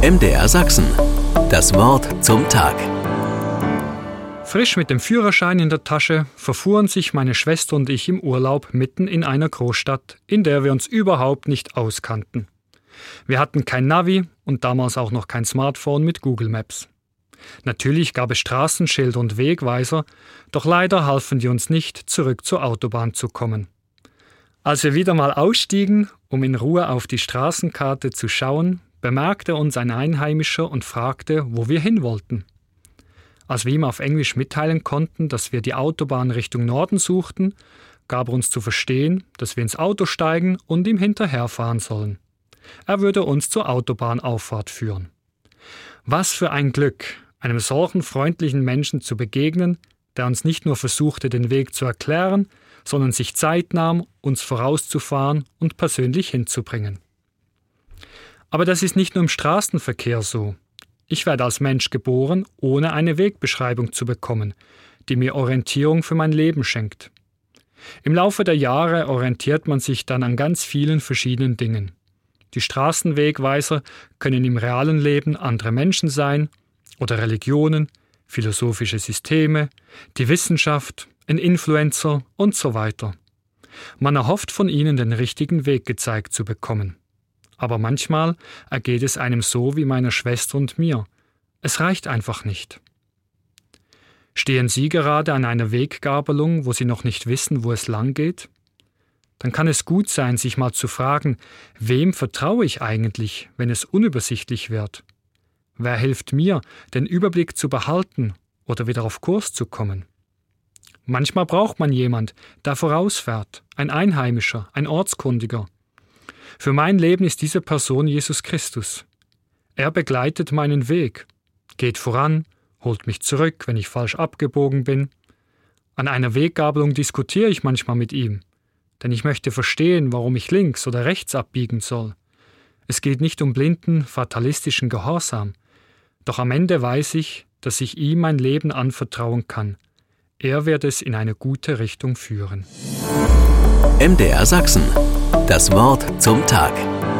MDR Sachsen. Das Wort zum Tag. Frisch mit dem Führerschein in der Tasche verfuhren sich meine Schwester und ich im Urlaub mitten in einer Großstadt, in der wir uns überhaupt nicht auskannten. Wir hatten kein Navi und damals auch noch kein Smartphone mit Google Maps. Natürlich gab es Straßenschilder und Wegweiser, doch leider halfen die uns nicht, zurück zur Autobahn zu kommen. Als wir wieder mal ausstiegen, um in Ruhe auf die Straßenkarte zu schauen, bemerkte uns ein Einheimischer und fragte, wo wir hin wollten. Als wir ihm auf Englisch mitteilen konnten, dass wir die Autobahn Richtung Norden suchten, gab er uns zu verstehen, dass wir ins Auto steigen und ihm hinterherfahren sollen. Er würde uns zur Autobahnauffahrt führen. Was für ein Glück, einem solchen freundlichen Menschen zu begegnen, der uns nicht nur versuchte, den Weg zu erklären, sondern sich Zeit nahm, uns vorauszufahren und persönlich hinzubringen. Aber das ist nicht nur im Straßenverkehr so. Ich werde als Mensch geboren, ohne eine Wegbeschreibung zu bekommen, die mir Orientierung für mein Leben schenkt. Im Laufe der Jahre orientiert man sich dann an ganz vielen verschiedenen Dingen. Die Straßenwegweiser können im realen Leben andere Menschen sein oder Religionen, philosophische Systeme, die Wissenschaft, ein Influencer und so weiter. Man erhofft von ihnen, den richtigen Weg gezeigt zu bekommen. Aber manchmal ergeht es einem so wie meiner Schwester und mir. Es reicht einfach nicht. Stehen Sie gerade an einer Weggabelung, wo Sie noch nicht wissen, wo es lang geht? Dann kann es gut sein, sich mal zu fragen, wem vertraue ich eigentlich, wenn es unübersichtlich wird? Wer hilft mir, den Überblick zu behalten oder wieder auf Kurs zu kommen? Manchmal braucht man jemand, der vorausfährt, ein Einheimischer, ein Ortskundiger. Für mein Leben ist diese Person Jesus Christus. Er begleitet meinen Weg, geht voran, holt mich zurück, wenn ich falsch abgebogen bin. An einer Weggabelung diskutiere ich manchmal mit ihm, denn ich möchte verstehen, warum ich links oder rechts abbiegen soll. Es geht nicht um blinden, fatalistischen Gehorsam, doch am Ende weiß ich, dass ich ihm mein Leben anvertrauen kann. Er wird es in eine gute Richtung führen. MDR Sachsen. Das Wort zum Tag.